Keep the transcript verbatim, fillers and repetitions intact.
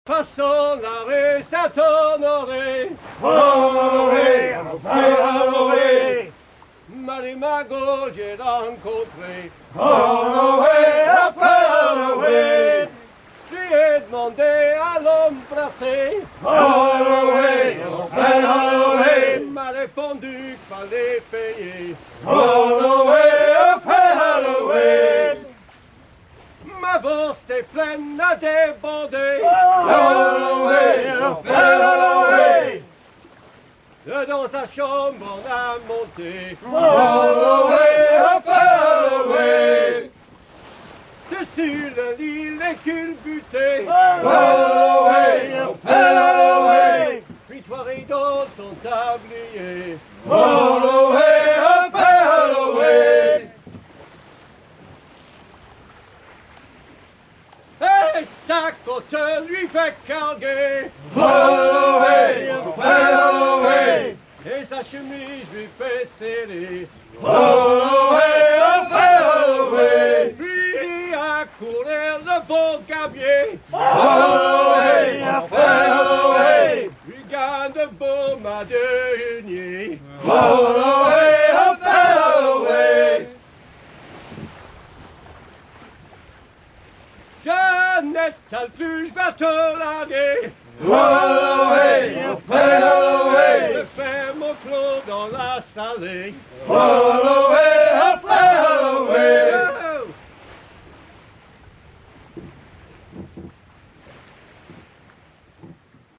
Passons la rue Saint-Honoré, Honoré, Honoré, Marimago j'ai rencontré, Honoré, Honoré, j'ai demandé à l'embrasser, Honoré, Honoré, il m'a répondu qu'il fallait payer, Honoré, Honoré, ma bourse est pleine à déborder, Honoré, Honoré, dans sa chambre on a monté, Honoré, Honoré, dessus le lit les culbutés, Honoré, Honoré, puis trois rideaux sont tabliers, Honoré, Honoré, et sa côte lui fait carguer, Honoré, Honoré, et sa chemise lui fait serrer, Honoré, Honoré, puis à courir le beau gabier, Honoré, Honoré, lui gagne de beaux mâts de hunier. Honoré, Honoré, Jeannette, sale plus, je vais te larguer, Honoré, Honoré, je fais mon clos dans la salée, Honoré, Honoré,